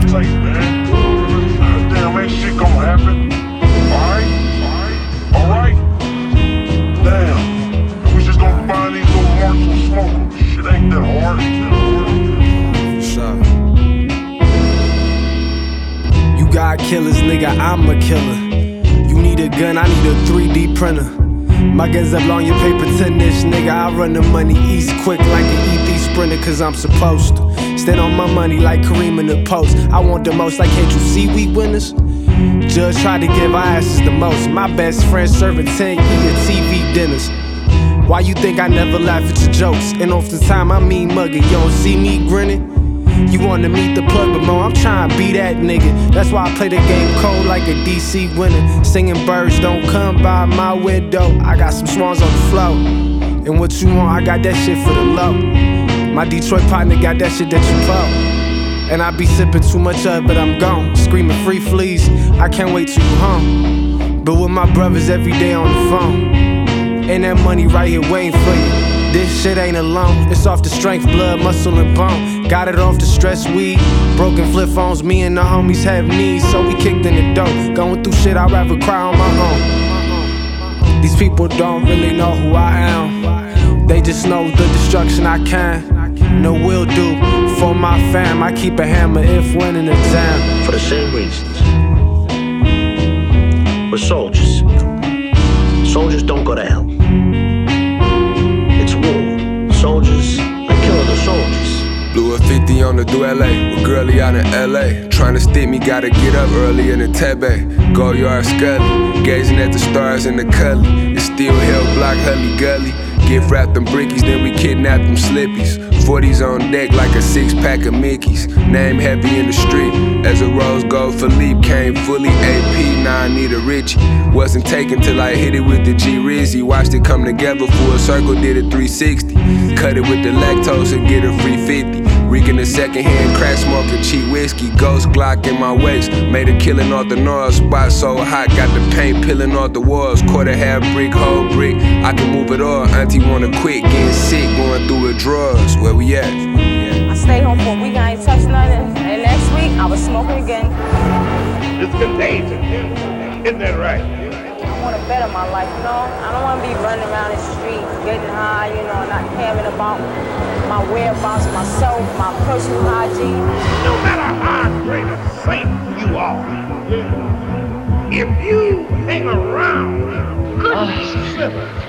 tight, man. Damn, ain't shit gonna happen. Alright. Damn. And we just gonna find these little marks and smoke them. Shit ain't that hard. You got killers, nigga, I'm a killer. You need a gun, I need a 3D printer. My guns up on your paper 10-ish, nigga. I run the money east quick like an ET sprinter, cause I'm supposed to. Stand on my money like Kareem in the post. I want the most, like can't you see we winners? Judge tried to give our asses the most. My best friend serving 10 year TV dinners. Why you think I never laugh at your jokes? And off the time I mean mugging, you don't see me grinning? You wanna meet the plug, but mo, I'm trying to be that nigga. That's why I play the game cold like a DC winner. Singing birds don't come by my window. I got some swans on the floor. And what you want, I got that shit for the low. My Detroit partner got that shit that you pull. And I be sipping too much of it, but I'm gone. Screaming free fleas, I can't wait till you home. But with my brothers every day on the phone. And that money right here waiting for you. This shit ain't alone, it's off the strength, blood, muscle, and bone. Got it off the stress weed, broken flip phones, me and the homies have needs, so we kicked in the dough. Going through shit, I'd rather cry on my own. These people don't really know who I am. They just know the destruction I can. No will do, for my fam, I keep a hammer if winning the exam. For the same reasons. We're soldiers. Soldiers don't go to hell. It's war. Soldiers are killing the soldiers. Blew a 50 on the Duele with girlie out in LA. Tryna stick me, gotta get up early in the Tebe. Go yard scully, gazing at the stars in the cully. It's still hell block, hully gully. Gift wrapped them brickies, then we kidnapped them slippies. 40s on deck like a 6-pack of Mickeys. Name heavy in the street. As a rose gold Philippe came fully AP, now I need a Richie. Wasn't taken till I hit it with the G-Rizzy. Watched it come together, full circle, did a 360. Cut it with the lactose and get a free 50. Reeking the secondhand crack smoking cheap whiskey. Ghost Glock in my waist, made a killing off the north. Spot so hot, got the paint peeling off the walls. Quarter half brick, whole brick, I can move it all. Auntie wanna quit, getting sick, going through withdrawals. Where we at? I stayed home for a week, I ain't touched nothing. And next week, I was smoking again. It's contagious. Isn't that right? I want to better my life, you know? I don't want to be running around the street, getting high, you know, not caring about my whereabouts, myself, my personal hygiene. No matter how great a saint you are, if you hang around good sinners,